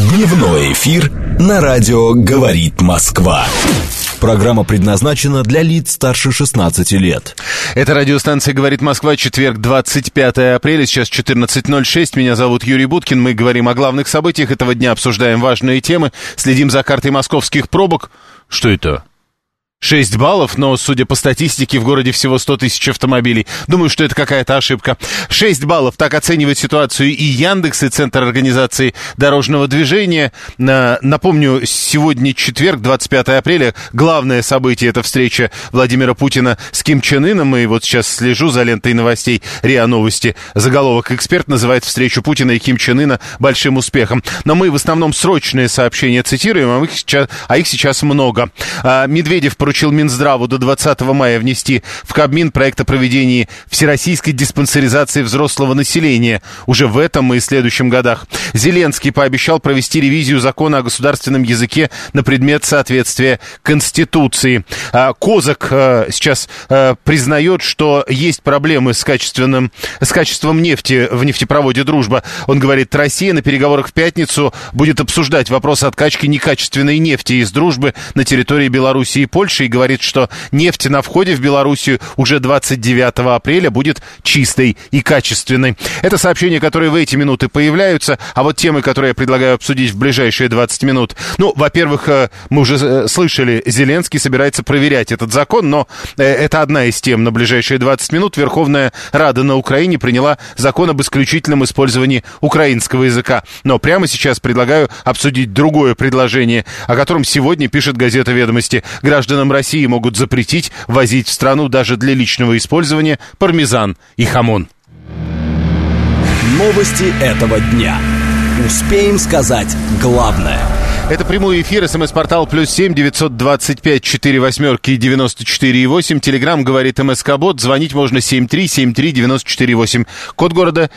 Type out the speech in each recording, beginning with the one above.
Дневной эфир на радио «Говорит Москва». Программа предназначена для лиц старше 16 лет. Это радиостанция «Говорит Москва», четверг, 25 апреля, сейчас 14:06. Меня зовут Юрий Буткин. Мы говорим о главных событиях этого дня, обсуждаем важные темы, следим за картой московских пробок. Что это? 6 баллов, но, судя по статистике, в городе всего 100 тысяч автомобилей. Думаю, что это какая-то ошибка. 6 баллов, так оценивает ситуацию и Яндекс, и Центр организации дорожного движения. Напомню, сегодня четверг, 25 апреля. Главное событие — это встреча Владимира Путина с Ким Чен Ыном. И вот сейчас слежу за лентой новостей РИА Новости. Заголовок: «Эксперт называет встречу Путина и Ким Чен Ына большим успехом». Но мы в основном срочные сообщения цитируем, а их сейчас много. Медведев поручил Минздраву до 20 мая внести в Кабмин проект о проведении всероссийской диспансеризации взрослого населения уже в этом и следующем годах. Зеленский пообещал провести ревизию закона о государственном языке на предмет соответствия Конституции. Козак сейчас признает, что есть проблемы с качеством нефти в нефтепроводе «Дружба». Он говорит, Россия на переговорах в пятницу будет обсуждать вопрос откачки некачественной нефти из «Дружбы» на территории Беларуси и Польши, и говорит, что нефть на входе в Белоруссию уже 29 апреля будет чистой и качественной. Это сообщения, которые в эти минуты появляются, а вот темы, которые я предлагаю обсудить в ближайшие 20 минут. Ну, во-первых, мы уже слышали, Зеленский собирается проверять этот закон, но это одна из тем на ближайшие 20 минут. Верховная Рада на Украине приняла закон об исключительном использовании украинского языка. Но прямо сейчас предлагаю обсудить другое предложение, о котором сегодня пишет газета «Ведомости». Гражданам России могут запретить возить в страну даже для личного использования пармезан и хамон. Новости этого дня. Успеем сказать главное. Это прямой эфир, СМС-портал +7 925 48 94 8. Телеграм говорит МСК-бот. Звонить можно 7373 94 8. Код города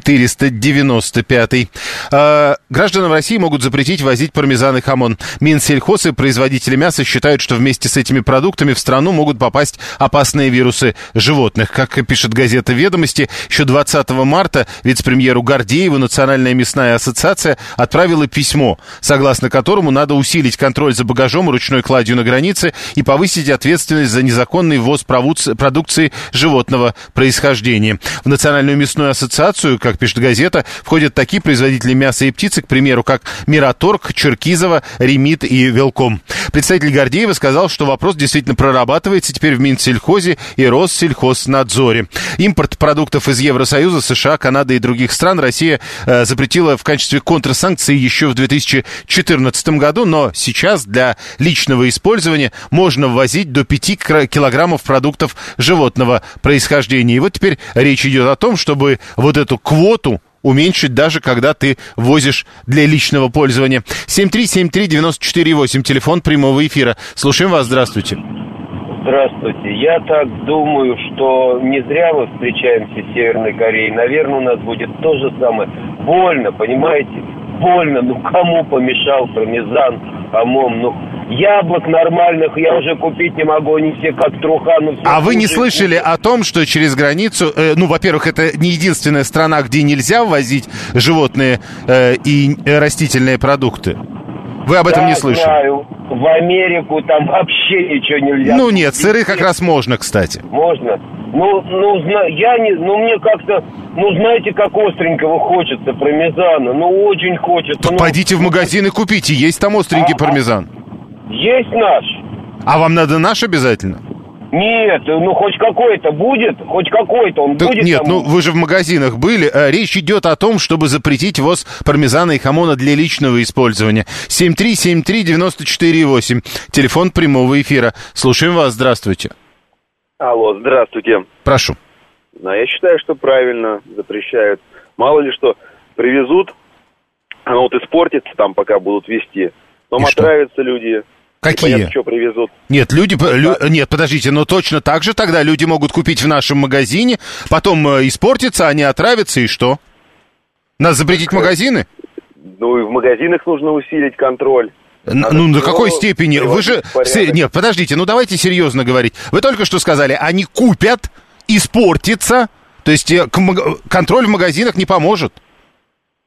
495. Гражданам России могут запретить возить пармезан и хамон. Минсельхоз и производители мяса считают, что вместе с этими продуктами в страну могут попасть опасные вирусы животных. Как пишет газета «Ведомости», еще 20 марта вице-премьеру Гордееву Национальная мясная ассоциация отправила письмо, согласно которому надо усилить контроль за багажом и ручной кладью на границе и повысить ответственность за незаконный ввоз продукции животного происхождения. В Национальную мясную ассоциацию, как пишет газета, входят такие производители мяса и птицы, к примеру, как Мираторг, Черкизово, Ремит и Велком. Представитель Гордеева сказал, что вопрос действительно прорабатывается теперь в Минсельхозе и Россельхознадзоре. Импорт продуктов из Евросоюза, США, Канады и других стран Россия запретила в качестве контрсанкций еще в 2014 году, но сейчас для личного использования можно ввозить до 5 килограммов продуктов животного происхождения. И вот теперь речь идет о том, чтобы вот эту квоту уменьшить, даже когда ты возишь для личного пользования. 7373948, телефон прямого эфира. Слушаем вас, здравствуйте. Здравствуйте. Я так думаю, что не зря мы встречаемся с Северной Кореей. Наверное, у нас будет то же самое. Больно, понимаете? Больно. Ну, кому помешал пармезан, хамон? Ну, яблок нормальных я уже купить не могу. Они все как труха. Ну, все. А вы не слышали о том, что через границу... во-первых, это не единственная страна, где нельзя ввозить животные и растительные продукты. Вы об этом не слышали? Знаю. В Америку там вообще ничего нельзя. Ну нет, сыры как раз можно, кстати. Можно. Мне как-то, знаете, как остренького хочется пармезана. Очень хочется. Так пойдите в магазин и купите, есть там остренький пармезан. Есть наш. А вам надо наш обязательно? Нет, хоть какой-то будет, хоть какой-то он будет. Нет, там... вы же в магазинах были. Речь идет о том, чтобы запретить ввоз пармезана и хамона для личного использования. 7373948, телефон прямого эфира. Слушаем вас, здравствуйте. Алло, здравствуйте. Прошу. Я считаю, что правильно запрещают. Мало ли что привезут, оно испортится там, пока будут везти. Потом отравятся люди. Какие? Непонятно, что привезут. Нет, нет, подождите, но точно так же тогда люди могут купить в нашем магазине, потом испортятся, они отравятся, и что? Надо запретить магазины? И в магазинах нужно усилить контроль. До какой степени? Вы же... Нет, подождите, давайте серьезно говорить. Вы только что сказали, они купят, испортится, то есть контроль в магазинах не поможет.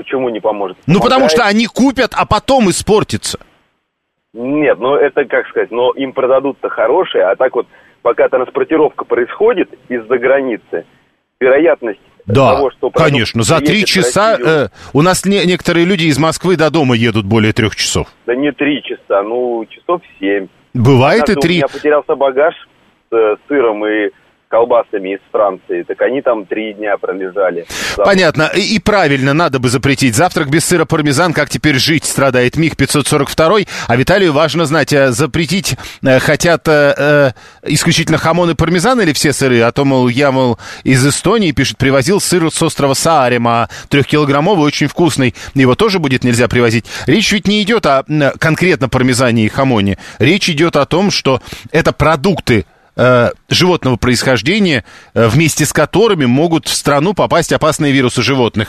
Почему не поможет? Ну, потому что они купят, а потом испортится. Нет, ну это как сказать, но им продадут-то хорошие, а так вот, пока транспортировка происходит из-за границы, вероятность того, что... конечно, за 3 часа у нас некоторые люди из Москвы до дома едут более 3 часов. Да не 3 часа, часов 7. Бывает и 3. У меня потерялся багаж с сыром и колбасами из Франции, так они там 3 дня пролежали. Понятно, и правильно, надо бы запретить завтрак без сыра пармезан, как теперь жить, страдает МИГ 542, а Виталию важно знать, запретить хотят исключительно хамон и пармезан или все сыры, а то, я из Эстонии, пишет, привозил сыр с острова Сааремаа, 3-килограммовый, очень вкусный, его тоже будет нельзя привозить. Речь ведь не идет о конкретно пармезане и хамоне, речь идет о том, что это продукты животного происхождения, вместе с которыми могут в страну попасть опасные вирусы животных.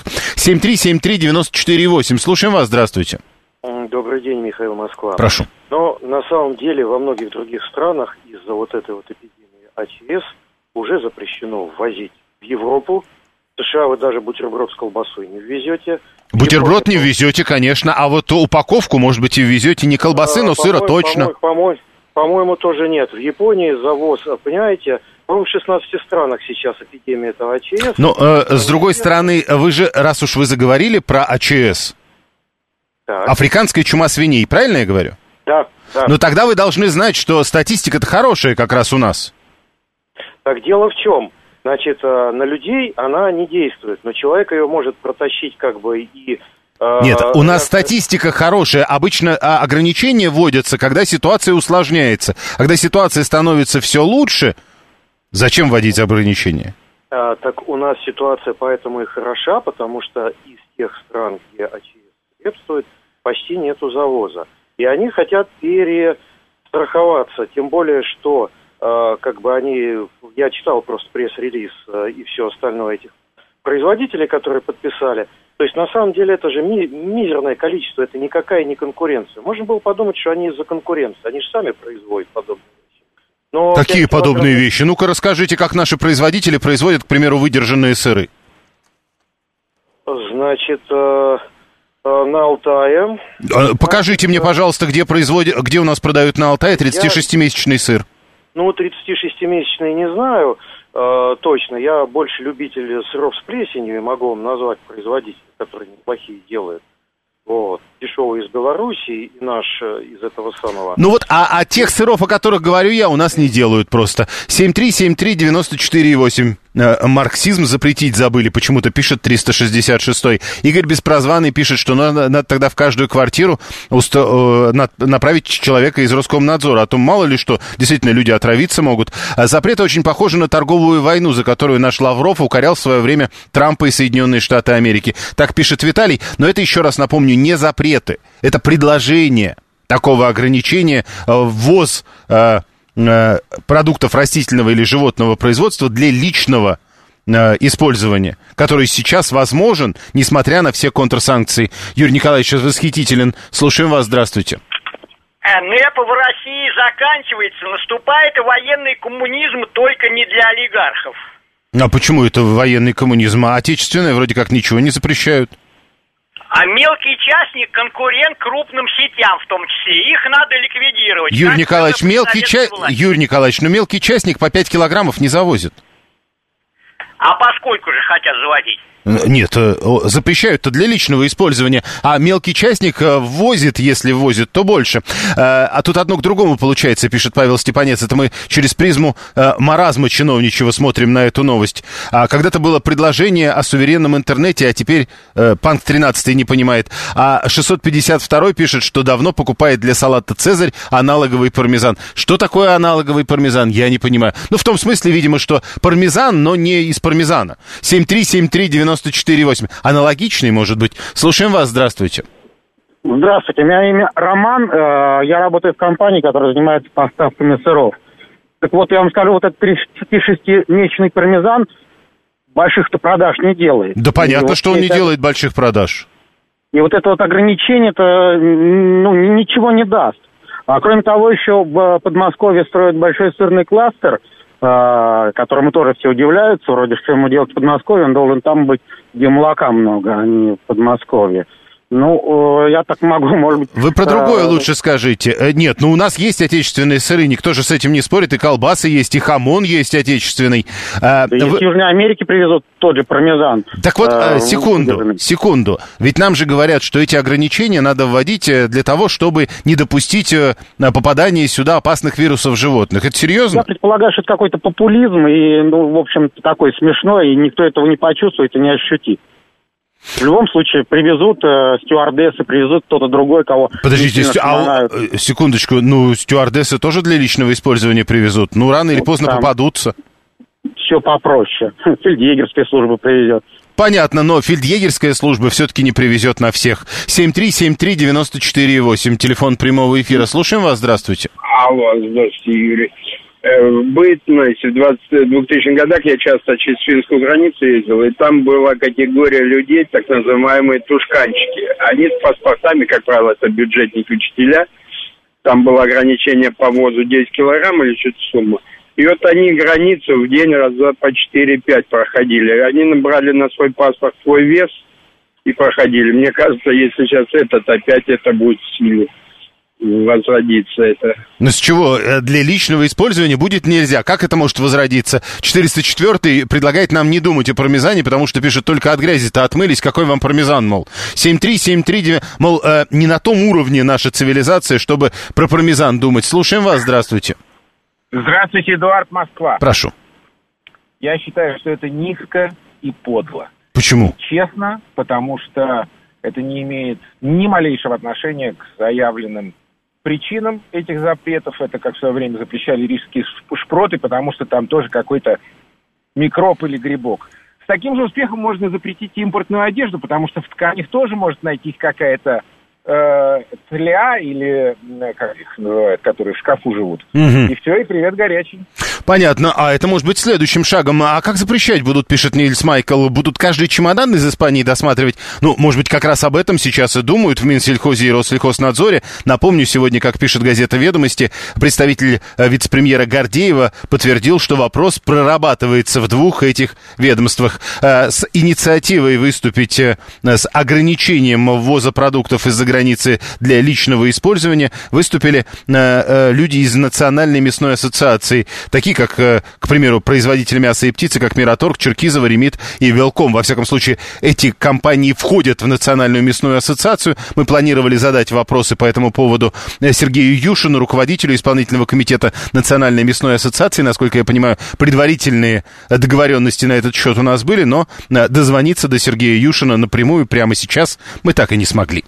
7373948. Слушаем вас, здравствуйте. Добрый день, Михаил, Москва. Прошу. Но на самом деле во многих других странах из-за вот этой вот эпидемии АЧС уже запрещено ввозить в Европу. В США вы даже бутерброд с колбасой не ввезете. Бутерброд не ввезете, конечно, а вот упаковку, может быть, и ввезете не колбасы, но сыра точно. По-моему, тоже нет. В Японии завоз, понимаете, по-моему, в 16 странах сейчас эпидемия этого АЧС. Но, с другой стороны, вы же, раз уж вы заговорили про АЧС, так. Африканская чума свиней, правильно я говорю? Да. Но тогда вы должны знать, что статистика-то хорошая как раз у нас. Так дело в чем? Значит, на людей она не действует, но человек ее может протащить как бы и... Нет, у нас статистика хорошая. Обычно ограничения вводятся, когда ситуация усложняется. Когда ситуация становится все лучше, зачем вводить ограничения? Так у нас ситуация поэтому и хороша, потому что из тех стран, где АЧС свирепствует, почти нету завоза. И они хотят перестраховаться, тем более, что я читал просто пресс-релиз и все остальное этих производителей, которые подписали. То есть, на самом деле, это же мизерное количество, это никакая не конкуренция. Можно было подумать, что они из-за конкуренции, они же сами производят подобные вещи. Но какие подобные вещи? Ну-ка расскажите, как наши производители производят, к примеру, выдержанные сыры. Значит, на Алтае... Покажите мне, пожалуйста, где у нас продают на Алтае 36-месячный сыр. 36-месячный не знаю... точно, я больше любитель сыров с плесенью, и могу вам назвать производителей, которые неплохие делают. Вот. Дешевый из Белоруссии и наш из этого самого. Ну вот, а тех сыров, о которых говорю я, у нас не делают просто. 7373948. Марксизм запретить забыли, почему-то пишет 366-й. Игорь Беспрозванный пишет, что надо тогда в каждую квартиру направить человека из Роскомнадзора, а то мало ли что, действительно, люди отравиться могут. Запреты очень похожи на торговую войну, за которую наш Лавров укорял в свое время Трампа и Соединенные Штаты Америки. Так пишет Виталий, но это, еще раз напомню, не запреты, это предложение такого ограничения, ввоз продуктов растительного или животного производства для личного использования, который сейчас возможен, несмотря на все контрсанкции. Юрий Николаевич восхитителен. Слушаем вас, здравствуйте. НЭП в России заканчивается, наступает военный коммунизм, только не для олигархов. А почему это военный коммунизм? А отечественное вроде как ничего не запрещают. А мелкий частник — конкурент крупным сетям в том числе. Их надо ликвидировать. Юрий Николаевич, мелкий частник по 5 килограммов не завозит. А поскольку же хотят заводить? Нет, запрещают-то для личного использования, а мелкий частник ввозит, если ввозит, то больше. А тут одно к другому получается, пишет Павел Степанец. Это мы через призму маразма чиновничьего смотрим на эту новость. А когда-то было предложение о суверенном интернете, а теперь Панк 13 не понимает. А 652 пишет, что давно покупает для салата «Цезарь» аналоговый пармезан. Что такое аналоговый пармезан? Я не понимаю. Ну, в том смысле, видимо, что пармезан, но не из пармезана. 7373948. Аналогичный, может быть. Слушаем вас, здравствуйте. Здравствуйте, у меня имя Роман. Я работаю в компании, которая занимается поставками сыров. Так вот, я вам скажу, вот этот 36-месячный пармезан больших-то продаж не делает. Да понятно, что он не делает больших продаж. И вот это вот ограничение-то, ничего не даст. А кроме того, еще в Подмосковье строят большой сырный кластер. которому тоже все удивляются, вроде что ему делать в Подмосковье, он должен там быть, где молока много, а не в Подмосковье. Ну, я так могу, может быть... Вы про другое лучше скажите. Нет, ну у нас есть отечественные сыры, никто же с этим не спорит, и колбасы есть, и хамон есть отечественный. Да из Южной Америки привезут тот же пармезан. Так вот, секунду. Ведь нам же говорят, что эти ограничения надо вводить для того, чтобы не допустить попадания сюда опасных вирусов животных. Это серьезно? Я предполагаю, что это какой-то популизм, и, ну, в общем, такой смешной, и никто этого не почувствует и не ощутит. В любом случае, привезут стюардессы, привезут кто-то другой, кого... Подождите, секундочку, ну, стюардессы тоже для личного использования привезут? Ну, рано или поздно попадутся. Все попроще. Фельдъегерская служба привезет. Понятно, но фельдъегерская служба все-таки не привезет на всех. 7373948, телефон прямого эфира. Слушаем вас, здравствуйте. Алло, здравствуйте, Юрий. В бытность, в 2000-х годах я часто через финскую границу ездил, и там была категория людей, так называемые тушканчики. Они с паспортами, как правило, это бюджетники, учителя. Там было ограничение по ввозу 10 килограмм или что-то сумма. И вот они границу в день раза по 4-5 проходили. Они набрали на свой паспорт свой вес и проходили. Мне кажется, если сейчас опять это будет в силе. Возродиться это. Но с чего? Для личного использования будет нельзя. Как это может возродиться? 404-й предлагает нам не думать о пармезане, потому что пишет, только от грязи-то отмылись, какой вам пармезан, мол. 73739, мол, не на том уровне наша цивилизация, чтобы про пармезан думать. Слушаем вас, здравствуйте. Здравствуйте, Эдуард, Москва. Прошу. Я считаю, что это низко и подло. Почему? Честно, потому что это не имеет ни малейшего отношения к заявленным причинам этих запретов. Это как в свое время запрещали рижские шпроты, потому что там тоже какой-то микроб или грибок. С таким же успехом можно запретить импортную одежду, потому что в тканях тоже может найтись какая-то тля или, как их называют, которые в шкафу живут. И все, и привет горячий. Понятно. А это может быть следующим шагом. А как запрещать будут, пишет Нильс Майкл? Будут каждый чемодан из Испании досматривать? Ну, может быть, как раз об этом сейчас и думают в Минсельхозе и Россельхознадзоре. Напомню, сегодня, как пишет газета «Ведомости», представитель вице-премьера Гордеева подтвердил, что вопрос прорабатывается в двух этих ведомствах. С инициативой выступить с ограничением ввоза продуктов из-за границы для личного использования выступили люди из Национальной мясной ассоциации, такие как, к примеру, производители мяса и птицы, как Мираторг, Черкизово, Ремит и Велком. Во всяком случае, эти компании входят в Национальную мясную ассоциацию. Мы планировали задать вопросы по этому поводу Сергею Юшину, руководителю исполнительного комитета Национальной мясной ассоциации. Насколько я понимаю, предварительные договоренности на этот счет у нас были, но дозвониться до Сергея Юшина напрямую прямо сейчас мы так и не смогли.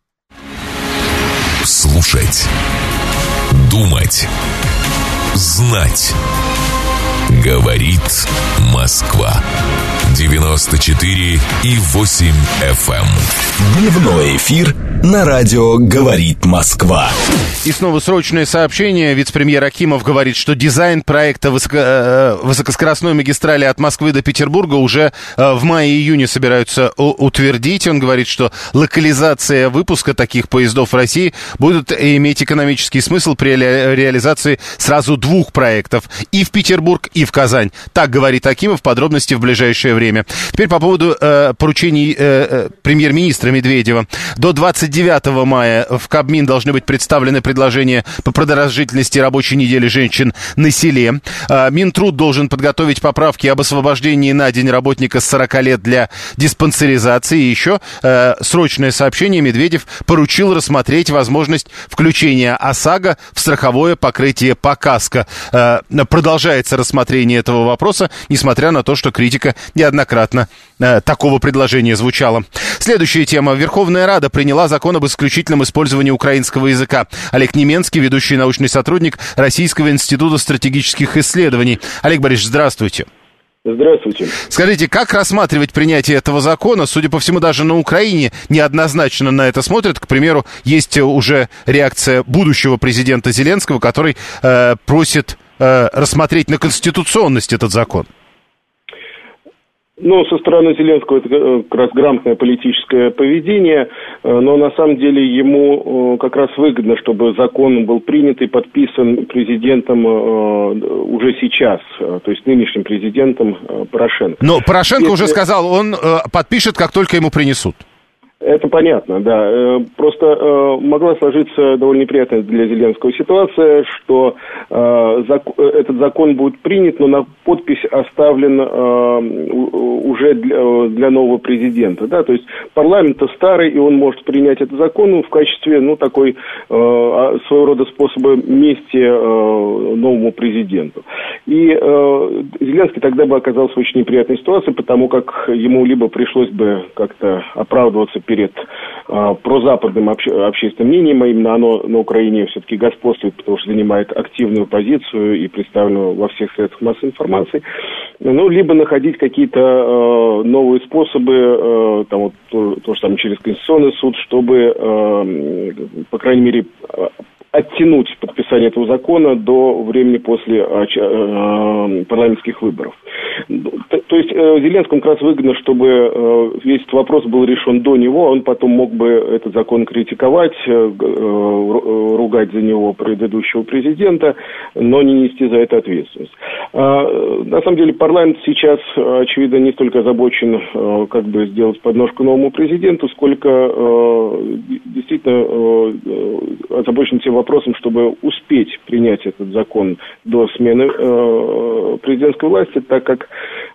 Слушать, думать, знать. Говорит Москва. 94,8 FM. Дневной эфир на радио «Говорит Москва». И снова срочное сообщение. Вице-премьер Акимов говорит, что дизайн проекта высокоскоростной магистрали от Москвы до Петербурга уже в мае-июне собираются утвердить. Он говорит, что локализация выпуска таких поездов в России будет иметь экономический смысл при реализации сразу двух проектов. И в Петербург, и в Казань. Так говорит Акимов. Подробности в ближайшее время. Теперь по поводу поручений премьер-министра Медведева. До 29 мая в Кабмин должны быть представлены предложения по продолжительности рабочей недели женщин на селе. Минтруд должен подготовить поправки об освобождении на день работника с 40 лет для диспансеризации. И еще срочное сообщение. Медведев поручил рассмотреть возможность включения ОСАГО в страховое покрытие по КАСКО. Продолжается рассмотрение этого вопроса, несмотря на то, что критика неоднократно такого предложения звучала. Следующая тема. Верховная Рада приняла закон об исключительном использовании украинского языка. Олег Неменский, ведущий научный сотрудник Российского института стратегических исследований. Олег Борисович, здравствуйте. Здравствуйте. Скажите, как рассматривать принятие этого закона? Судя по всему, даже на Украине неоднозначно на это смотрят. К примеру, есть уже реакция будущего президента Зеленского, который просит рассмотреть на конституционность этот закон. Ну, со стороны Зеленского это как раз грамотное политическое поведение, но на самом деле ему как раз выгодно, чтобы закон был принят и подписан президентом уже сейчас, то есть нынешним президентом Порошенко. Но Порошенко уже сказал, он подпишет, как только ему принесут. Это понятно, да. Просто могла сложиться довольно неприятная для Зеленского ситуация, что этот закон будет принят, но на подпись оставлен уже для нового президента. Да? То есть парламент-то старый, и он может принять этот закон в качестве такой своего рода способа мести новому президенту. И Зеленский тогда бы оказался в очень неприятной ситуации, потому как ему либо пришлось бы как-то оправдываться перед прозападным общественным мнением, а именно оно на Украине все-таки господствует, потому что занимает активную позицию и представлено во всех средствах массовой информации, либо находить какие-то новые способы, то же самое через Конституционный суд, чтобы, по крайней мере, оттянуть подписание этого закона до времени после парламентских выборов. То есть Зеленскому как раз выгодно, чтобы весь этот вопрос был решен до него, он потом мог бы этот закон критиковать, ругать за него предыдущего президента, но не нести за это ответственность. На самом деле парламент сейчас, очевидно, не столько озабочен, как бы сделать подножку новому президенту, сколько действительно озабочен тем вопросом, чтобы успеть принять этот закон до смены президентской власти, так как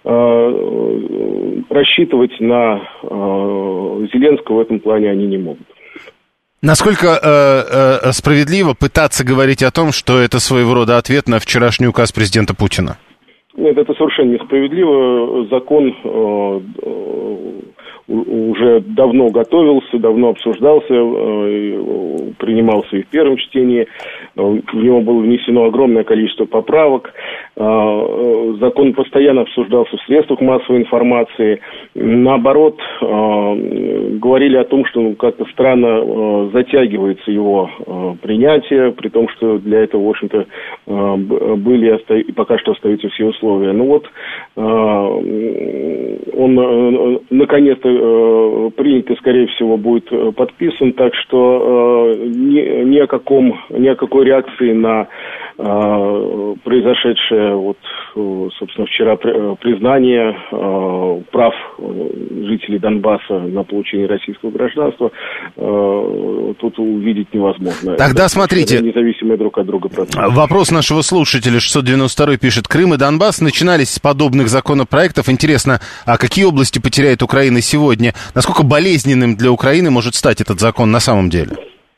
рассчитывать на Зеленского в этом плане они не могут. Насколько справедливо пытаться говорить о том, что это своего рода ответ на вчерашний указ президента Путина? Нет, это совершенно несправедливо. Закон уже давно готовился, давно обсуждался, принимался и в первом чтении. В него было внесено огромное количество поправок. Закон постоянно обсуждался в средствах массовой информации. Наоборот, говорили о том, что как-то странно затягивается его принятие, при том, что для этого, в общем-то, были и пока что остаются все условия. Он наконец-то принят и, скорее всего, будет подписан, так что ни о какой реакции на произошедшее, собственно, вчера признание прав жителей Донбасса на получение российского гражданства тут увидеть невозможно. Тогда смотрите, независимые друг от друга процессы. Вопрос нашего слушателя 692 пишет: Крым и Донбасс начинались с подобных законопроектов. Интересно, а какие области потеряет Украина сегодня? Насколько болезненным для Украины может стать этот закон на самом деле?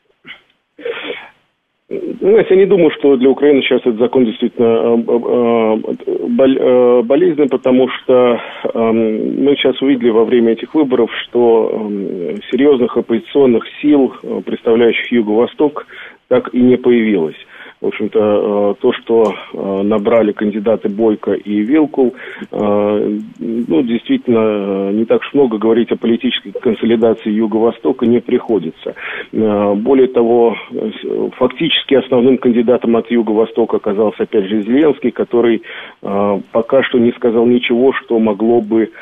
Я не думаю, что для Украины сейчас этот закон действительно болезненный, потому что мы сейчас увидели во время этих выборов, что серьезных оппозиционных сил, представляющих Юго-Восток, так и не появилось. В общем-то, то, что набрали кандидаты Бойко и Вилкул, действительно, не так уж много говорить о политической консолидации Юго-Востока не приходится. Более того, фактически основным кандидатом от Юго-Востока оказался, опять же, Зеленский, который пока что не сказал ничего, что могло бы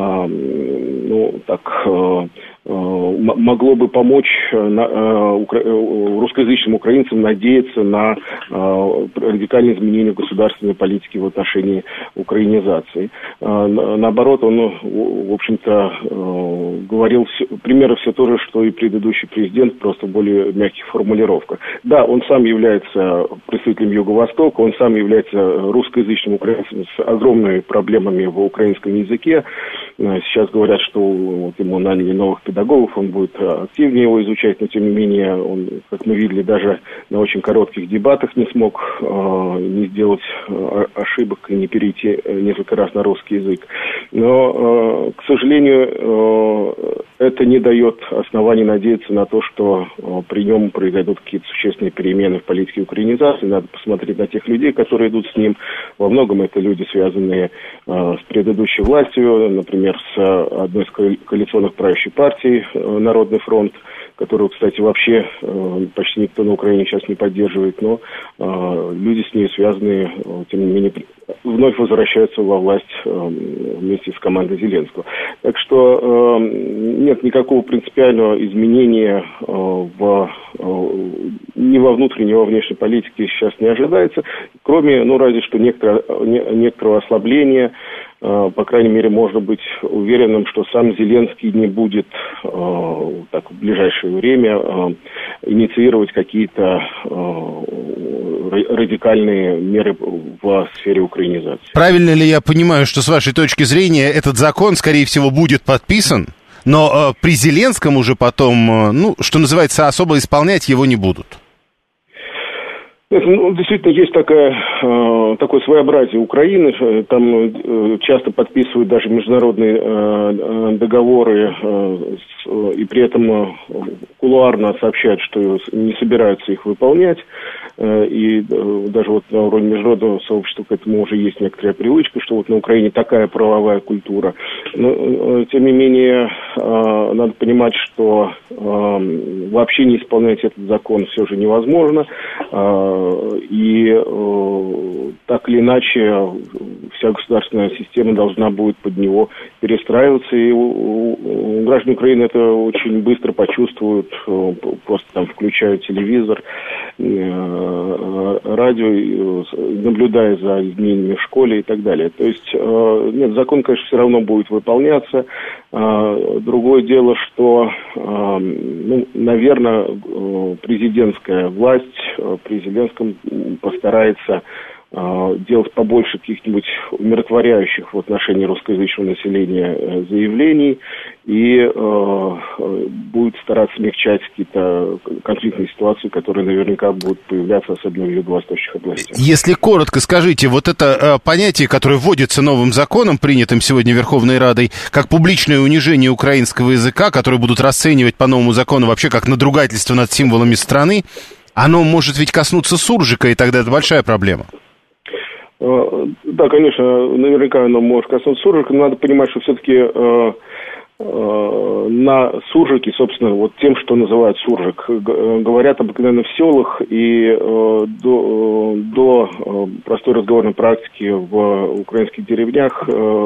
могло бы помочь русскоязычным украинцам надеяться на радикальное изменение государственной политики в отношении украинизации. Наоборот, он, в общем-то, говорил примерно все то же, что и предыдущий президент, просто в более мягких формулировках. Да, он сам является представителем Юго-Востока, он сам является русскоязычным украинцем с огромными проблемами в украинском языке. Сейчас говорят, что ему наняли новых педагогов, он будет активнее его изучать, но тем не менее он, как мы видели, даже на очень коротких дебатах не смог не сделать ошибок и не перейти несколько раз на русский язык. Но, к сожалению, это не дает оснований надеяться на то, что при нем произойдут какие-то существенные перемены в политике украинизации. Надо посмотреть на тех людей, которые идут с ним. Во многом это люди, связанные с предыдущей властью, например, с одной из коалиционных правящих партий «Народный фронт», которую, кстати, вообще почти никто на Украине сейчас не поддерживает, но люди с ней связанные, тем не менее, вновь возвращаются во власть вместе с командой Зеленского. Так что нет никакого принципиального изменения ни во внутренней, ни во внешней политике сейчас не ожидается, кроме, разве что некоторого ослабления. По крайней мере, можно быть уверенным, что сам Зеленский не будет так в ближайшее время инициировать какие-то радикальные меры в сфере украинизации. Правильно ли я понимаю, что с вашей точки зрения этот закон, скорее всего, будет подписан, но при Зеленском уже потом, что называется, особо исполнять его не будут? Действительно, есть такое своеобразие Украины. Там часто подписывают даже международные договоры и при этом кулуарно сообщают, что не собираются их выполнять. И даже на уровне международного сообщества к этому уже есть некоторая привычка, что на Украине такая правовая культура. Но, тем не менее, надо понимать, что вообще не исполнять этот закон все же невозможно. И так или иначе вся государственная система должна будет под него перестраиваться. И у граждан Украины это очень быстро почувствуют, просто там включают телевизор, радио, наблюдая за изменениями в школе и так далее. То есть, нет, закон, конечно, все равно будет выполняться. Другое дело, что, наверное, президентская власть при Зеленском постарается делать побольше каких-нибудь умиротворяющих в отношении русскоязычного населения заявлений и будет стараться смягчать какие-то конфликтные ситуации, которые наверняка будут появляться, особенно в юго-восточных областях. Если коротко скажите, вот это понятие, которое вводится новым законом, принятым сегодня Верховной Радой, как публичное унижение украинского языка, которое будут расценивать по новому закону вообще как надругательство над символами страны, оно может ведь коснуться суржика, и тогда это большая проблема. Да, конечно, наверняка оно может коснуться суржика, но надо понимать, что все-таки на суржике, собственно, вот тем, что называют суржик, говорят обыкновенно в селах, и до простой разговорной практики в украинских деревнях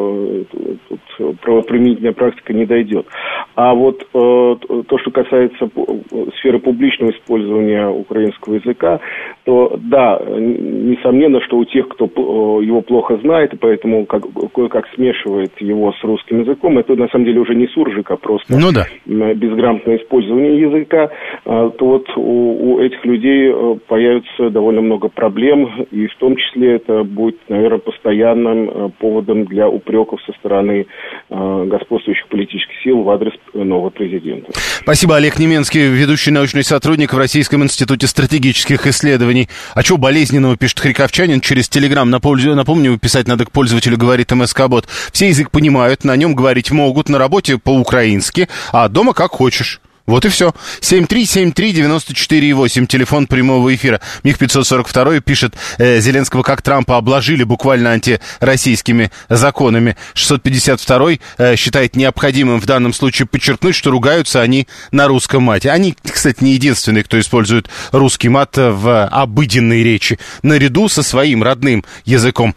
тут правоприменительная практика не дойдет. А вот то, что касается сферы публичного использования украинского языка, то да, несомненно, что у тех, кто его плохо знает, и поэтому кое-как смешивает его с русским языком, это на самом деле уже не суржик, а просто безграмотное использование языка, то вот у этих людей появится довольно много проблем, и в том числе это будет, наверное, постоянным поводом для упреков со стороны господствующих политических сил в адрес нового президента. Спасибо. Олег Неменский, ведущий научный сотрудник в Российском институте стратегических исследований. А чего болезненного, пишет харьковчанин через Телеграм. Напомню, писать надо к пользователю, говорит МСК-бот. Все язык понимают, на нем говорить могут, на работе по-украински, а дома как хочешь. Вот и все. 7373948, телефон прямого эфира. Мих 542 пишет, Зеленского как Трампа обложили буквально антироссийскими законами. 652 считает необходимым в данном случае подчеркнуть, что ругаются они на русском мате. Они, кстати, не единственные, кто использует русский мат в обыденной речи, наряду со своим родным языком.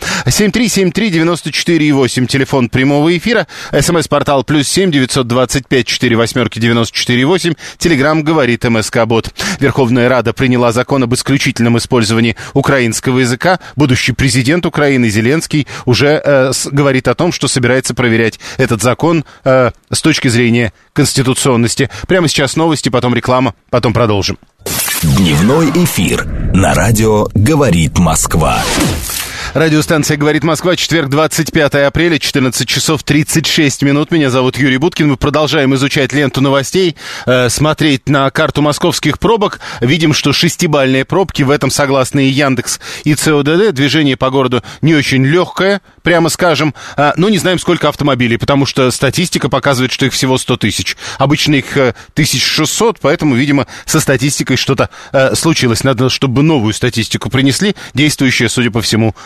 7373948, телефон прямого эфира. СМС-портал +7 925 48 94 8. Телеграм говорит МСК-бот. Верховная Рада приняла закон об исключительном использовании украинского языка. Будущий президент Украины Зеленский уже говорит о том, что собирается проверять этот закон с точки зрения конституционности. Прямо сейчас новости, потом реклама, потом продолжим. Дневной эфир на радио «Говорит Москва». Радиостанция «Говорит Москва», четверг, 25 апреля, 14 часов 36 минут. Меня зовут Юрий Буткин. Мы продолжаем изучать ленту новостей, смотреть на карту московских пробок. Видим, что 6-бальные пробки, в этом согласны и Яндекс, и ЦОДД. Движение по городу не очень легкое, прямо скажем. Но не знаем, сколько автомобилей, потому что статистика показывает, что их всего 100 тысяч. Обычно их 1600, поэтому, видимо, со статистикой что-то случилось. Надо, чтобы новую статистику принесли. Действующая, судя по всему,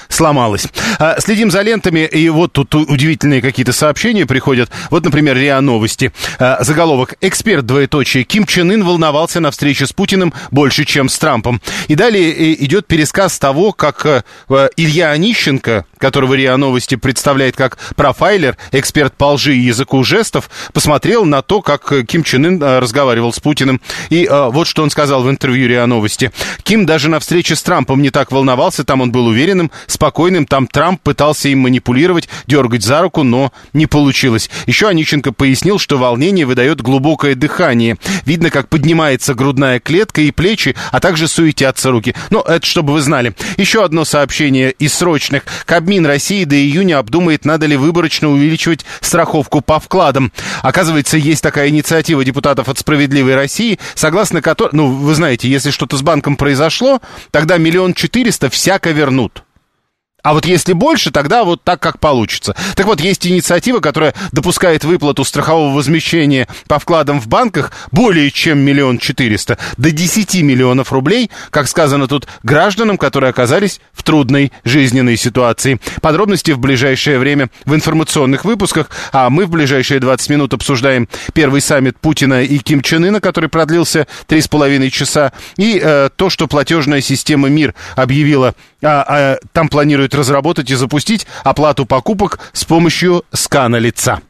сломалась. Следим за лентами, и вот тут удивительные какие-то сообщения приходят. Вот, например, РИА Новости. Заголовок: «Эксперт, двоеточие, Ким Чен Ын волновался на встрече с Путиным больше, чем с Трампом». И далее идет пересказ того, как Илья Онищенко, которого РИА Новости представляет как профайлер, эксперт по лжи и языку жестов, посмотрел на то, как Ким Чен Ын разговаривал с Путиным. И вот что он сказал в интервью РИА Новости. Ким даже на встрече с Трампом не так волновался, там он был уверенным, спокойным, там Трамп пытался им манипулировать, дергать за руку, но не получилось. Еще Онищенко пояснил, что волнение выдает глубокое дыхание. Видно, как поднимается грудная клетка и плечи, а также суетятся руки. Ну, это чтобы вы знали. Еще одно сообщение из срочных. Кабмин России до июня обдумает, надо ли выборочно увеличивать страховку по вкладам. Оказывается, есть такая инициатива депутатов от «Справедливой России», согласно которой, ну, вы знаете, если что-то с банком произошло, тогда 1 400 000 всяко вернут. А вот если больше, тогда вот так, как получится. Так вот, есть инициатива, которая допускает выплату страхового возмещения по вкладам в банках более чем 1 400 000, до 10 миллионов рублей, как сказано тут, гражданам, которые оказались в трудной жизненной ситуации. Подробности в ближайшее время в информационных выпусках, а мы в ближайшие 20 минут обсуждаем первый саммит Путина и Ким Чен Ына, который продлился 3,5 часа, и то, что платежная система МИР объявила, там планируют разработать и запустить оплату покупок с помощью скана лица.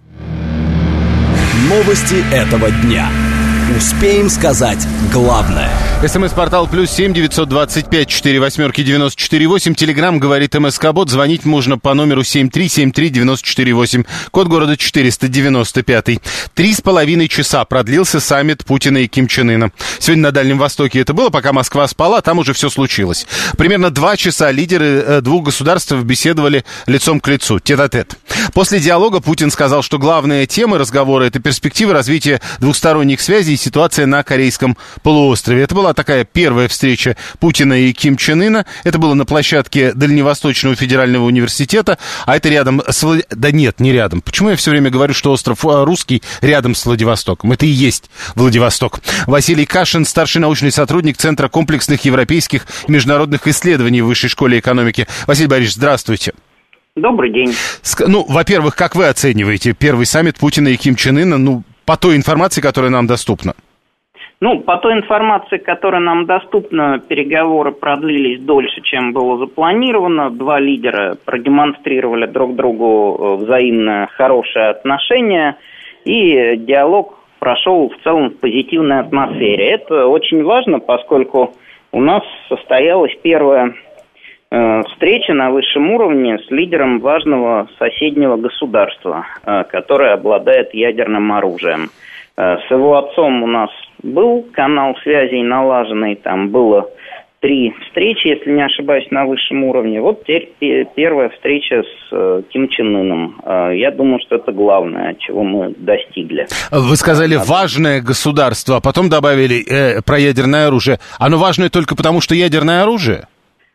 Новости этого дня. Успеем сказать главное. СМС-портал +7 925 48 94 8. Телеграм говорит МСК-бот. Звонить можно по номеру 7373948. Код города 495. 3,5 часа продлился саммит Путина и Ким Чен Ына. Сегодня на Дальнем Востоке это было, пока Москва спала, там уже все случилось. Примерно 2 часа лидеры двух государств беседовали лицом к лицу, тет-а-тет. После диалога Путин сказал, что главная тема разговора — это перспективы развития двухсторонних связей и ситуация на Корейском полуострове. Это была такая первая встреча Путина и Ким Чен Ына. Это было на площадке Дальневосточного федерального университета, а это рядом с... Да нет, не рядом. Почему я все время говорю, что остров Русский рядом с Владивостоком? Это и есть Владивосток. Василий Кашин, старший научный сотрудник Центра комплексных европейских и международных исследований в Высшей школе экономики. Василий Борисович, здравствуйте. Добрый день. Ну, во-первых, как вы оцениваете первый саммит Путина и Ким Чен Ына, ну, по той информации, которая нам доступна? Ну, по той информации, которая нам доступна, переговоры продлились дольше, чем было запланировано. Два лидера продемонстрировали друг другу взаимно хорошие отношения, и диалог прошел в целом в позитивной атмосфере. Это очень важно, поскольку у нас состоялась первая встреча на высшем уровне с лидером важного соседнего государства, которое обладает ядерным оружием. С его отцом у нас был канал связей налаженный, там было 3 встречи, если не ошибаюсь, на высшем уровне. Вот теперь первая встреча с Ким Чен Ыном. Я думаю, что это главное, чего мы достигли. Вы сказали «важное государство», а потом добавили про ядерное оружие. Оно важное только потому, что ядерное оружие?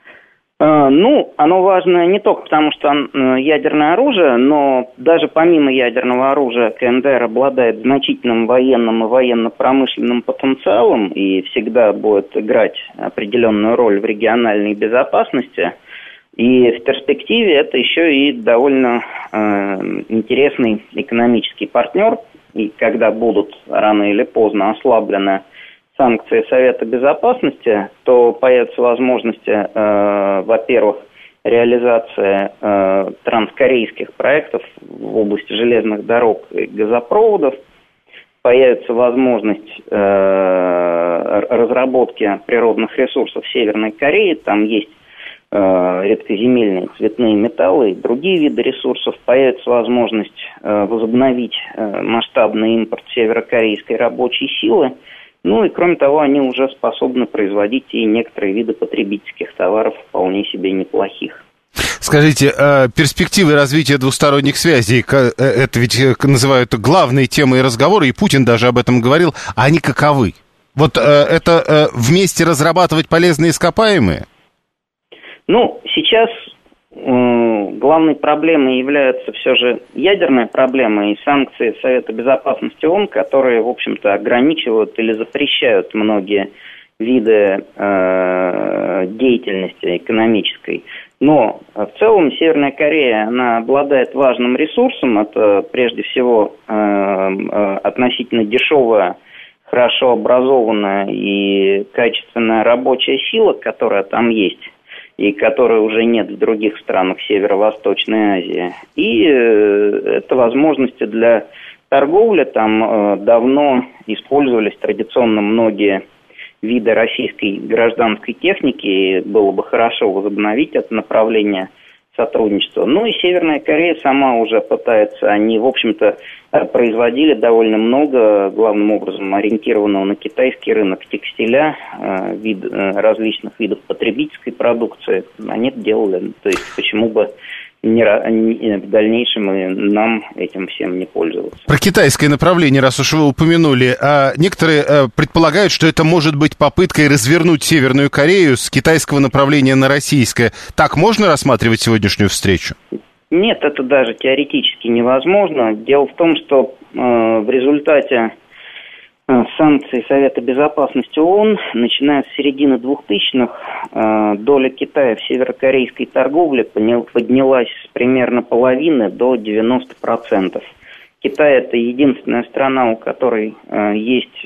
Ну, оно важно не только потому, что ядерное оружие, но даже помимо ядерного оружия КНДР обладает значительным военным и военно-промышленным потенциалом и всегда будет играть определенную роль в региональной безопасности. И в перспективе это еще и довольно интересный экономический партнер. И когда будут рано или поздно ослаблены санкции Совета Безопасности, то появятся возможности, во-первых, реализации транскорейских проектов в области железных дорог и газопроводов, появится возможность разработки природных ресурсов Северной Кореи, там есть редкоземельные цветные металлы и другие виды ресурсов, появится возможность возобновить масштабный импорт северокорейской рабочей силы. Ну и, кроме того, они уже способны производить и некоторые виды потребительских товаров вполне себе неплохих. Скажите, перспективы развития двусторонних связей, это ведь называют главной темой разговора, и Путин даже об этом говорил, а они каковы? Вот это вместе разрабатывать полезные ископаемые? Ну, сейчас главной проблемой является все же ядерная проблема и санкции Совета Безопасности ООН, которые, в общем-то, ограничивают или запрещают многие виды деятельности экономической. Но в целом Северная Корея, она обладает важным ресурсом. Это прежде всего относительно дешевая, хорошо образованная и качественная рабочая сила, которая там есть, и которой уже нет в других странах Северо-Восточной Азии. И это возможности для торговли. Там давно использовались традиционно многие виды российской гражданской техники, и было бы хорошо возобновить это направление сотрудничества. Ну и Северная Корея сама уже пытается, они, в общем-то, производили довольно много, главным образом ориентированного на китайский рынок текстиля, различных видов потребительской продукции. Они это делали, то есть почему бы в дальнейшем и нам этим всем не пользоваться. Про китайское направление, раз уж вы упомянули, некоторые предполагают, что это может быть попыткой развернуть Северную Корею с китайского направления на российское. Так можно рассматривать сегодняшнюю встречу? Нет, это даже теоретически невозможно. Дело в том, что в результате санкций Совета Безопасности ООН, начиная с середины 2000-х, доля Китая в северокорейской торговле поднялась с примерно половины до 90%. Китай – это единственная страна, у которой есть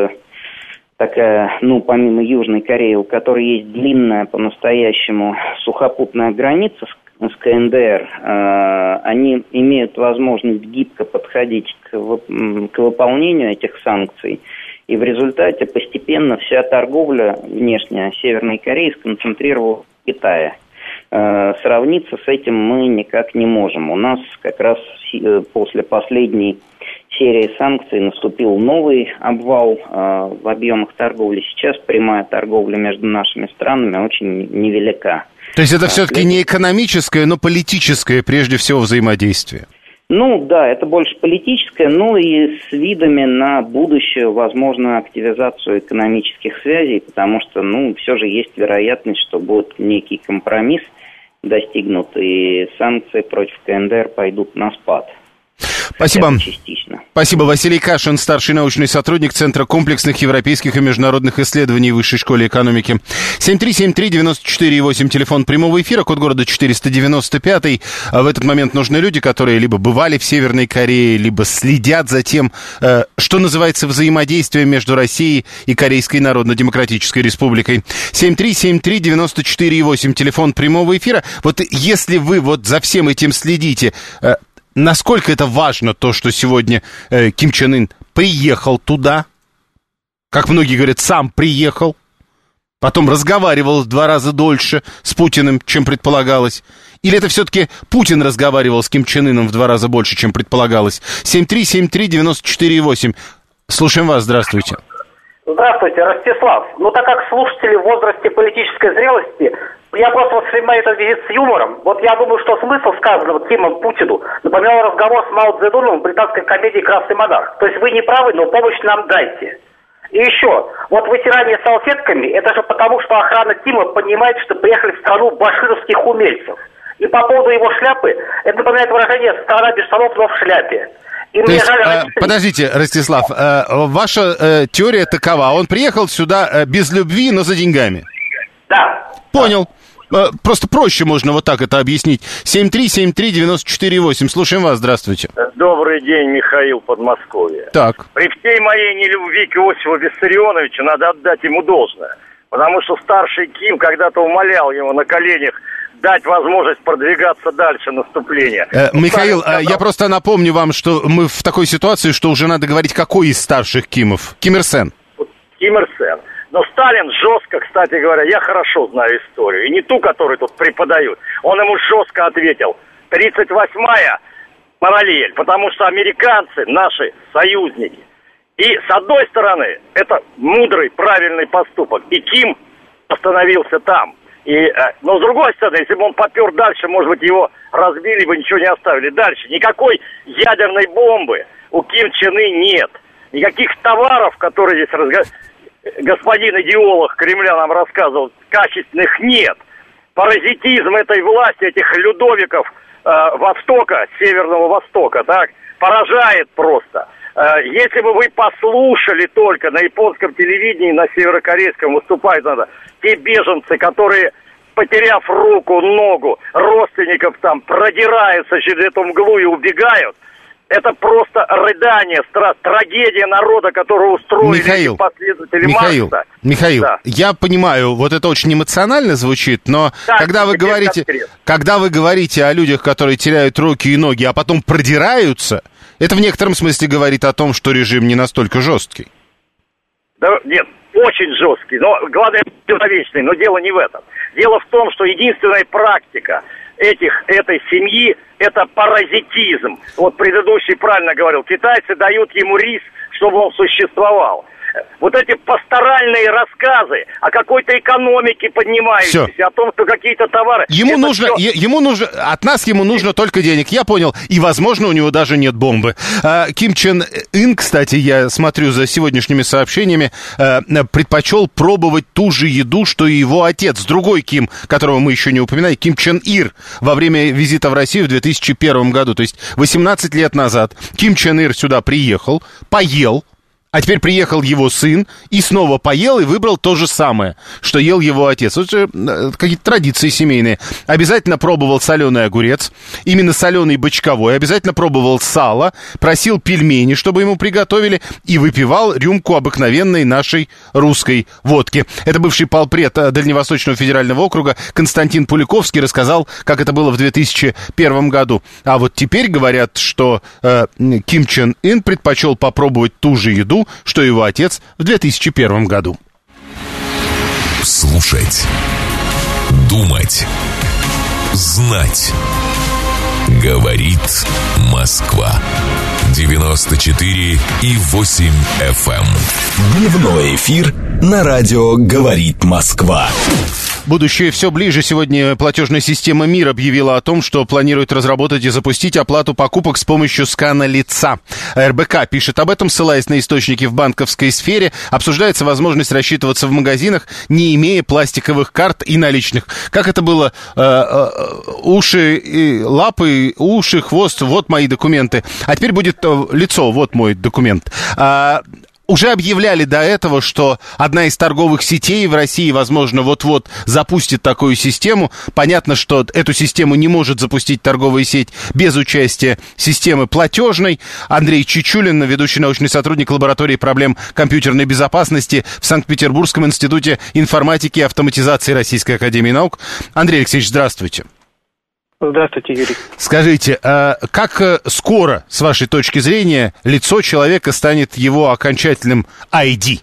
такая, помимо Южной Кореи, у которой есть длинная по-настоящему сухопутная граница с КНДР, они имеют возможность гибко подходить к выполнению этих санкций. И в результате постепенно вся торговля внешняя Северной Кореи сконцентрировалась в Китае. Сравниться с этим мы никак не можем. У нас как раз после последней серии санкций наступил новый обвал в объемах торговли. Сейчас прямая торговля между нашими странами очень невелика. То есть это все-таки не экономическое, но политическое, прежде всего, взаимодействие? Да, это больше политическое, и с видами на будущую возможную активизацию экономических связей, потому что, все же есть вероятность, что будет некий компромисс достигнут, и санкции против КНДР пойдут на спад. Спасибо. Спасибо. Василий Кашин, старший научный сотрудник Центра комплексных европейских и международных исследований Высшей школы экономики. 7373948, телефон прямого эфира, код города 495. В этот момент нужны люди, которые либо бывали в Северной Корее, либо следят за тем, что называется взаимодействием между Россией и Корейской Народно-Демократической Республикой. 7373948, телефон прямого эфира. Вот если вы за всем этим следите, насколько это важно, то, что сегодня Ким Чен Ын приехал туда, как многие говорят, сам приехал, потом разговаривал в 2 раза дольше с Путиным, чем предполагалось? Или это все-таки Путин разговаривал с Ким Чен Ыном в 2 раза больше, чем предполагалось? 7373948. Слушаем вас, здравствуйте. Здравствуйте, Ростислав. Так как слушатели в возрасте политической зрелости, я просто воспринимаю этот визит с юмором. Я думаю, что смысл сказанного Кимом Путину напоминал разговор с Мао Цзэдуном в британской комедии «Красный монарх». То есть вы не правы, но помощь нам дайте. И еще, вытирание салфетками, это же потому, что охрана Кима понимает, что приехали в страну башкирских умельцев. И по поводу его шляпы, это напоминает выражение «страна без штанов, но в шляпе». То есть, подождите, Ростислав, ваша теория такова: он приехал сюда без любви, но за деньгами? Да. Понял. Просто проще можно вот так это объяснить. 7373948. Слушаем вас, здравствуйте. Добрый день, Михаил, Подмосковье. Так. При всей моей нелюбви к Иосифу Виссарионовичу надо отдать ему должное. Потому что старший Ким когда-то умолял его на коленях дать возможность продвигаться дальше наступления. Михаил, я просто напомню вам, что мы в такой ситуации, что уже надо говорить, какой из старших Кимов. Ким Ир Сен. Ким Ир Сен. Но Сталин жестко, кстати говоря, я хорошо знаю историю, и не ту, которую тут преподают, он ему жестко ответил: 38-я параллель, потому что американцы наши союзники. И с одной стороны, это мудрый, правильный поступок, и Ким остановился там. Но с другой стороны, если бы он попер дальше, может быть, его разбили бы, ничего не оставили. Дальше никакой ядерной бомбы у Ким Чен Ына нет. Никаких товаров, которые здесь господин идеолог Кремля нам рассказывал, качественных нет. Паразитизм этой власти, этих Людовиков Востока, Северного Востока, так, поражает просто. Если бы вы послушали только на японском телевидении, на северокорейском выступают те беженцы, которые, потеряв руку, ногу, родственников там, продираются через эту мглу и убегают, это просто рыдание, трагедия народа, которую устроили последователи Маркса. Михаил, да. Я понимаю, вот это очень эмоционально звучит, но да, когда вы говорите о людях, которые теряют руки и ноги, а потом продираются, это в некотором смысле говорит о том, что режим не настолько жесткий. Да, нет, очень жесткий, но главное, человечный, но дело не в этом. Дело в том, что единственная практика этой семьи – это паразитизм. Вот предыдущий правильно говорил, китайцы дают ему рис, чтобы он существовал. Вот эти пасторальные рассказы о какой-то экономике поднимающейся, о том, что какие-то товары... Ему нужно только денег, я понял. И, возможно, у него даже нет бомбы. Ким Чен Ын, кстати, я смотрю за сегодняшними сообщениями, предпочел пробовать ту же еду, что и его отец. Другой Ким, которого мы еще не упоминали, Ким Чен Ир, во время визита в Россию в 2001 году, то есть 18 лет назад, Ким Чен Ир сюда приехал, поел, а теперь приехал его сын и снова поел и выбрал то же самое, что ел его отец. Вот же какие-то традиции семейные. Обязательно пробовал соленый огурец, именно соленый бочковой, обязательно пробовал сало, просил пельмени, чтобы ему приготовили, и выпивал рюмку обыкновенной нашей русской водки. Это бывший полпред Дальневосточного федерального округа Константин Пуликовский рассказал, как это было в 2001 году. А вот теперь говорят, что Ким Чен Ын предпочел попробовать ту же еду, что его отец в 2001 году. Слушать, думать, знать. Говорит Москва. 94,8 FM. Дневной эфир на радио «Говорит Москва». Будущее все ближе. Сегодня платежная система МИР объявила о том, что планирует разработать и запустить оплату покупок с помощью скана лица. РБК пишет об этом, ссылаясь на источники в банковской сфере. Обсуждается возможность рассчитываться в магазинах, не имея пластиковых карт и наличных. Как это было? Уши, лапы, уши, хвост, вот мои документы. А теперь будет лицо, вот мой документ. Уже объявляли до этого, что одна из торговых сетей в России, возможно, вот-вот запустит такую систему. Понятно, что эту систему не может запустить торговая сеть без участия системы платежной. Андрей Чичулин, ведущий научный сотрудник лаборатории проблем компьютерной безопасности в Санкт-Петербургском институте информатики и автоматизации Российской академии наук. Андрей Алексеевич, здравствуйте. Здравствуйте, Юрий. Скажите, как скоро, с вашей точки зрения, лицо человека станет его окончательным ID?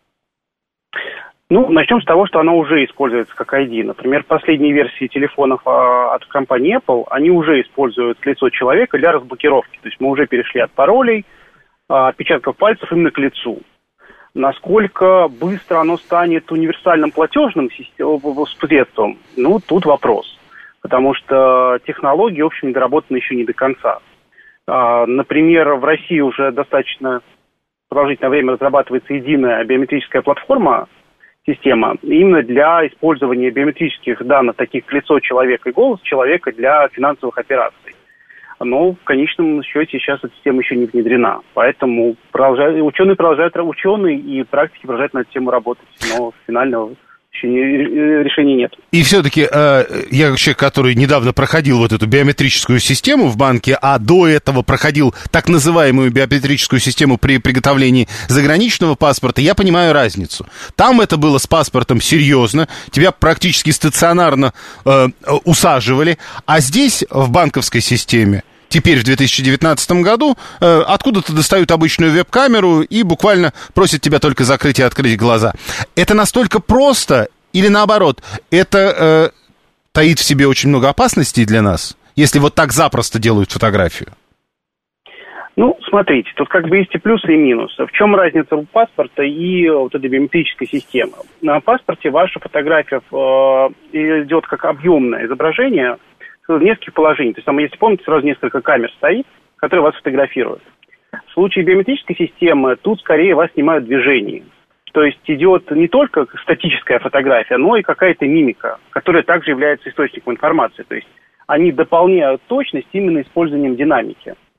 Ну, начнем с того, что оно уже используется как ID. Например, последние версии телефонов от компании Apple, они уже используют лицо человека для разблокировки. То есть мы уже перешли от паролей, отпечатков пальцев именно к лицу. Насколько быстро оно станет универсальным платежным средством, ну, тут вопрос. Потому что технологии, в общем, доработаны еще не до конца. Например, в России уже достаточно продолжительное время разрабатывается единая биометрическая платформа, система, именно для использования биометрических данных, таких как лицо человека и голос человека для финансовых операций. Но в конечном счете сейчас эта система еще не внедрена. Поэтому ученые и практики продолжают на эту тему работать. Но финального еще решения нет. И все-таки я как человек, который недавно проходил вот эту биометрическую систему в банке, а до этого проходил так называемую биометрическую систему при приготовлении заграничного паспорта, я понимаю разницу. Там это было с паспортом серьезно, тебя практически стационарно усаживали, а здесь в банковской системе теперь в 2019 году откуда-то достают обычную веб-камеру и буквально просят тебя только закрыть и открыть глаза. Это настолько просто или наоборот, это таит в себе очень много опасностей для нас, если вот так запросто делают фотографию? Ну, смотрите, тут как бы есть и плюсы, и минусы. В чем разница у паспорта и вот этой биометрической системы? На паспорте ваша фотография идет как объемное изображение в нескольких положений. То есть, если помните, сразу несколько камер стоит, которые вас фотографируют. В случае биометрической системы тут скорее вас снимают в движении. То есть идет не только статическая фотография, но и какая-то мимика, которая также является источником информации. То есть они дополняют точность именно использованием динамики.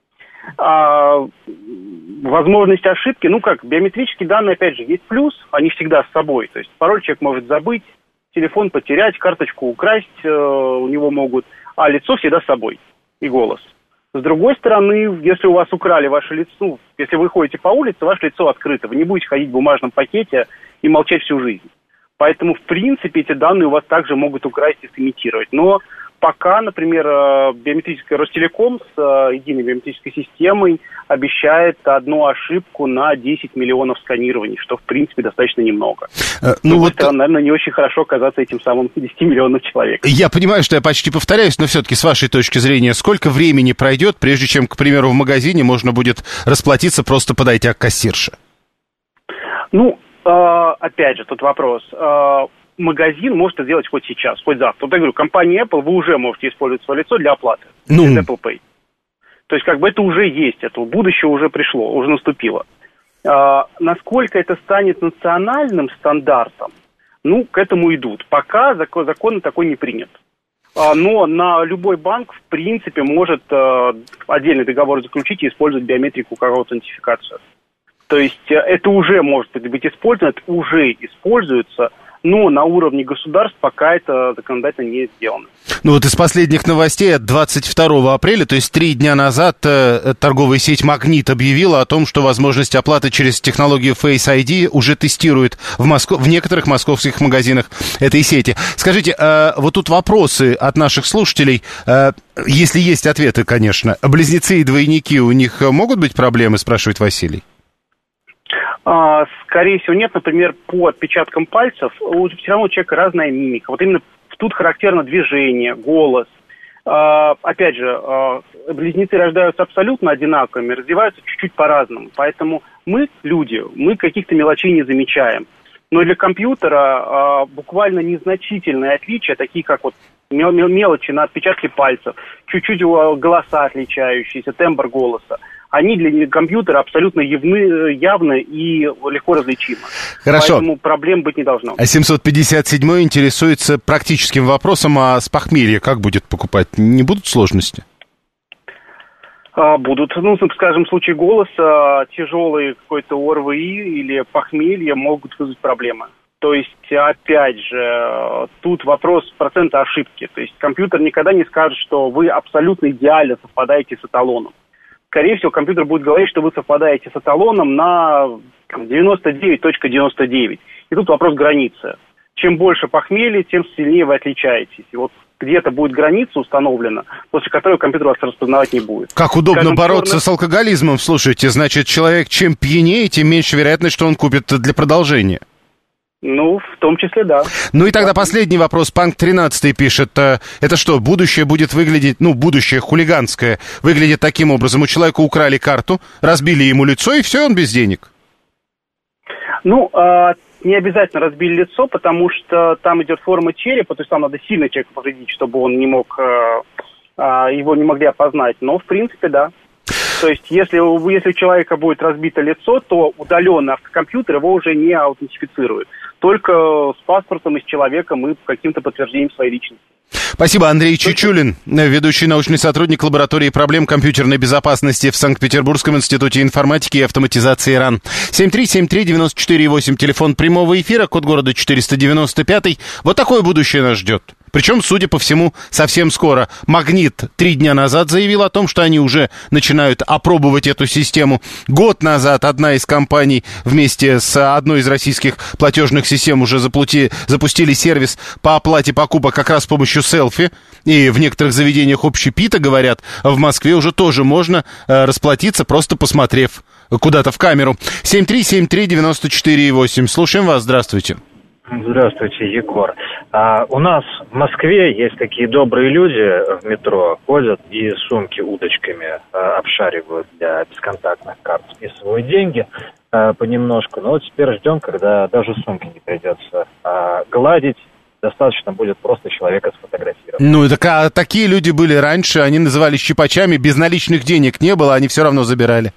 Возможность ошибки, биометрические данные, опять же, есть плюс, они всегда с собой. То есть пароль человек может забыть, телефон потерять, карточку украсть у него могут, а лицо всегда с собой и голос. С другой стороны, если у вас украли ваше лицо, если вы ходите по улице, ваше лицо открыто, вы не будете ходить в бумажном пакете и молчать всю жизнь. Поэтому, в принципе, эти данные у вас также могут украсть и сымитировать. Но пока, например, биометрическая Ростелеком с единой биометрической системой обещает одну ошибку на 10 миллионов сканирований, что, в принципе, достаточно немного. Наверное, не очень хорошо оказаться этим самым 10 миллионов человек. Я понимаю, что я почти повторяюсь, но все-таки с вашей точки зрения, сколько времени пройдет, прежде чем, к примеру, в магазине можно будет расплатиться, просто подойдя к кассирше? Опять же, тут вопрос. Магазин может это сделать хоть сейчас, хоть завтра. Вот я говорю, компания Apple, вы уже можете использовать свое лицо для оплаты. Через Apple Pay. То есть, это уже есть, это будущее уже пришло, уже наступило. Насколько это станет национальным стандартом, к этому идут. Пока закон такой не принят. Но на любой банк, в принципе, может отдельный договор заключить и использовать биометрику как аутентификацию. То есть, это уже может быть использовано, это уже используется, но на уровне государств пока это законодательно не сделано. Из последних новостей от 22 апреля, то есть 3 дня назад, торговая сеть «Магнит» объявила о том, что возможность оплаты через технологию Face ID уже тестирует в некоторых московских магазинах этой сети. Скажите, вот тут вопросы от наших слушателей, если есть ответы, конечно. Близнецы и двойники, у них могут быть проблемы, спрашивает Василий? Скорее всего, нет. Например, по отпечаткам пальцев все равно у человека разная мимика. Вот именно тут характерно движение, голос. Опять же, близнецы рождаются абсолютно одинаковыми, развиваются чуть-чуть по-разному. Поэтому мы, люди, мы каких-то мелочей не замечаем. Но для компьютера буквально незначительные отличия, такие как мелочи на отпечатке пальцев, чуть-чуть голоса отличающиеся, тембр голоса, они для компьютера абсолютно явны и легко различимы. Хорошо. Поэтому проблем быть не должно. 757-й интересуется практическим вопросом, а с похмелья как будет покупать? Не будут сложности? Будут. Скажем, в случае голоса тяжелый какой-то ОРВИ или похмелье могут вызвать проблемы. То есть, опять же, тут вопрос процента ошибки. То есть компьютер никогда не скажет, что вы абсолютно идеально совпадаете с эталоном. Скорее всего, компьютер будет говорить, что вы совпадаете с эталоном на 99.99. И тут вопрос границы. Чем больше похмелья, тем сильнее вы отличаетесь. И где-то будет граница установлена, после которой компьютер вас распознавать не будет. Как удобно бороться с алкоголизмом. Слушайте, значит, человек чем пьянее, тем меньше вероятность, что он купит для продолжения. В том числе, да. И тогда последний вопрос. Панк 13 пишет, это что, будущее будет выглядеть, будущее хулиганское, выглядит таким образом. У человека украли карту, разбили ему лицо, и все, он без денег. Не обязательно разбили лицо, потому что там идет форма черепа, то есть там надо сильно человека повредить, чтобы он не мог, его не могли опознать. Но, в принципе, да. То есть, если у человека будет разбито лицо, то удаленно автокомпьютер его уже не аутентифицирует. Только с паспортом и с человеком и каким-то подтверждением своей личности. Спасибо. Андрей Чичулин, ведущий научный сотрудник лаборатории проблем компьютерной безопасности в Санкт-Петербургском институте информатики и автоматизации РАН. 7373948, телефон прямого эфира, код города 495. Вот такое будущее нас ждет. Причем, судя по всему, совсем скоро. «Магнит» 3 дня назад заявил о том, что они уже начинают опробовать эту систему. Год назад одна из компаний вместе с одной из российских платежных систем уже запустили сервис по оплате покупок как раз с помощью селфи. И в некоторых заведениях общепита, говорят, в Москве уже тоже можно расплатиться, просто посмотрев куда-то в камеру. 7373948. Слушаем вас. Здравствуйте. Здравствуйте, Егор. У нас в Москве есть такие добрые люди в метро, ходят и сумки удочками обшаривают для бесконтактных карт, списывают деньги понемножку. Но теперь ждем, когда даже сумки не придется гладить. Достаточно будет просто человека сфотографировать. Такие люди были раньше, они назывались щипачами, безналичных денег не было, они все равно забирали.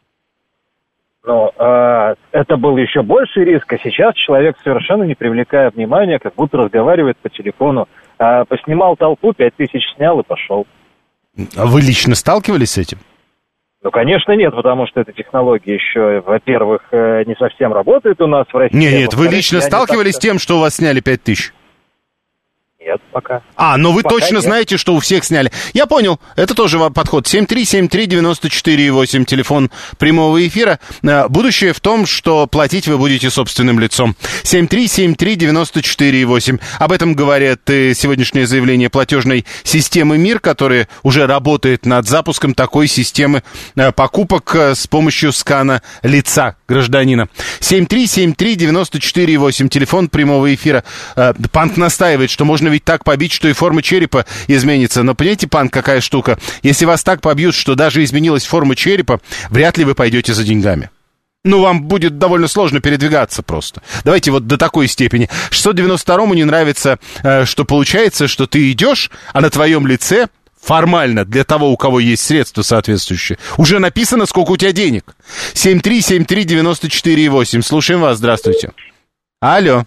Но это был еще больший риск, а сейчас человек, совершенно не привлекая внимания, как будто разговаривает по телефону. Поснимал толпу, 5000 снял и пошел. А вы лично сталкивались с этим? Ну, конечно, нет, потому что эта технология еще, во-первых, не совсем работает у нас в России. Нет, вы лично сталкивались с тем, что у вас сняли 5000? Нет, пока. Но вы пока точно нет. знаете, что у всех сняли. Я понял, это тоже подход. 7373948, телефон прямого эфира. Будущее в том, что платить вы будете собственным лицом. 7373948. Об этом говорят сегодняшнее заявление платежной системы МИР, которая уже работает над запуском такой системы покупок с помощью скана лица гражданина. 7373948, телефон прямого эфира. Панк настаивает, что можно ведь так побить, что и форма черепа изменится. Но понимаете, Панк, какая штука? Если вас так побьют, что даже изменилась форма черепа, вряд ли вы пойдете за деньгами. Вам будет довольно сложно передвигаться просто. Давайте вот до такой степени. 692-му не нравится, что получается, что ты идешь, а на твоем лице формально, для того, у кого есть средства соответствующие, уже написано, сколько у тебя денег. 7373948. Слушаем вас, здравствуйте. Алло.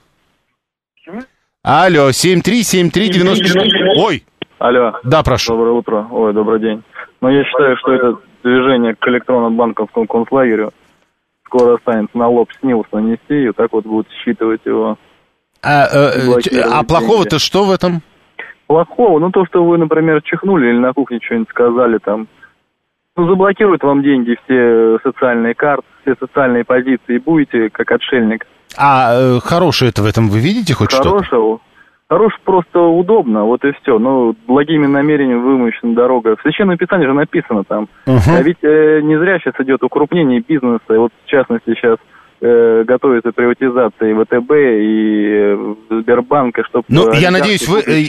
Алло, 7373948. Ой. Алло. Да, прошу. Доброе утро. Ой, добрый день. Я считаю, что это движение к электронно-банковскому концлагерю скоро останется на лоб СНИЛС нанести, и так вот будут считывать его. А плохого-то что в этом? Плохого? То, что вы, например, чихнули или на кухне что-нибудь сказали там. Заблокируют вам деньги, все социальные карты, все социальные позиции, и будете как отшельник. Хорошее-то в этом вы видите хоть что-то? Хорошее просто удобно, вот и все. Благими намерениями вымощена дорога. В Священном Писании же написано там. А ведь не зря сейчас идет укрупнение бизнеса. И вот в частности сейчас готовится приватизация и ВТБ, и Сбербанка, чтобы... я надеюсь,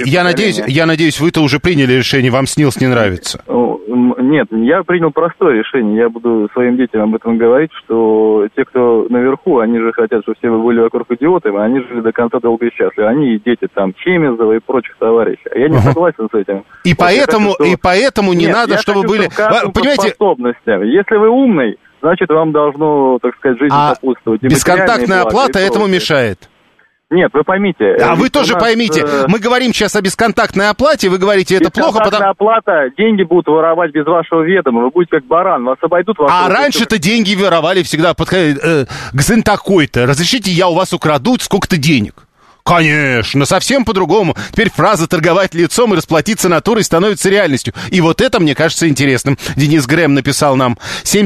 вы-то уже приняли решение, вам СНИЛС не нравится. Нет, я принял простое решение. Я буду своим детям об этом говорить, что те, кто наверху, они же хотят, чтобы все были вокруг идиоты, а они жили до конца долго и счастливо. Они и дети там Чемезова и прочих товарищей. А я не согласен с этим. И поэтому не надо, чтобы были... Понимаете... Если вы умный, значит, вам должно, так сказать, жизнь сопутствовать. Бесконтактная оплата этому мешает. Нет, вы поймите. Вы тоже поймите. Мы говорим сейчас о бесконтактной оплате, вы говорите, это плохо, потому... оплата, деньги будут воровать без вашего ведома, вы будете как баран, вас обойдут... раньше-то деньги воровали всегда, господин такой-то, разрешите, я у вас украду сколько-то денег? Конечно, совсем по-другому. Теперь фраза «торговать лицом и расплатиться натурой» становится реальностью. И вот это, мне кажется, интересным. Денис Грэм написал нам.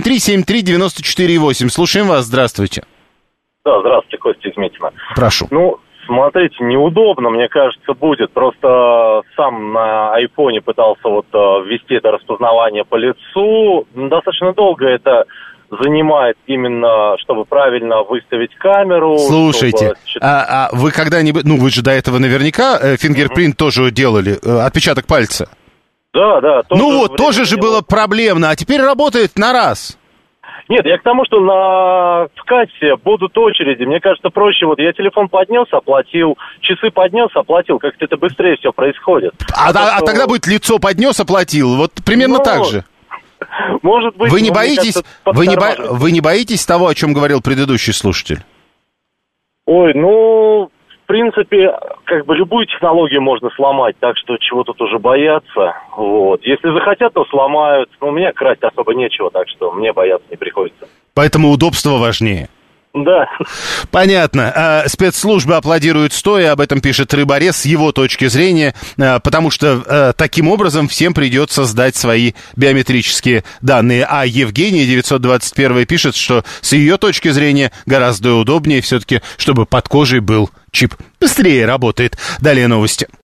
7373948. Слушаем вас, здравствуйте. Да, здравствуйте, Костя из Митина. Прошу. Смотрите, неудобно, мне кажется, будет. Просто сам на айфоне пытался ввести это распознавание по лицу. Достаточно долго это занимает именно, чтобы правильно выставить камеру. Слушайте, вы когда-нибудь... вы же до этого наверняка фингерпринт тоже делали, отпечаток пальца. Да. Тоже же было проблемно, а теперь работает на раз. Нет, я к тому, что в кассе будут очереди. Мне кажется, проще. Я телефон поднес, оплатил, часы поднес, оплатил. Как-то это быстрее все происходит. Тогда будет лицо поднес, оплатил. Вот примерно так же. Может быть. Вы не боитесь того, о чем говорил предыдущий слушатель? В принципе, любую технологию можно сломать, так что чего тут уже бояться. Если захотят, то сломают. У меня красть особо нечего, так что мне бояться не приходится. Поэтому удобство важнее. Да. Понятно. Спецслужбы аплодируют стоя, об этом пишет Рыборез с его точки зрения, потому что таким образом всем придется сдать свои биометрические данные. А Евгения 921 пишет, что с ее точки зрения гораздо удобнее все-таки, чтобы под кожей был чип. Быстрее работает. Далее новости.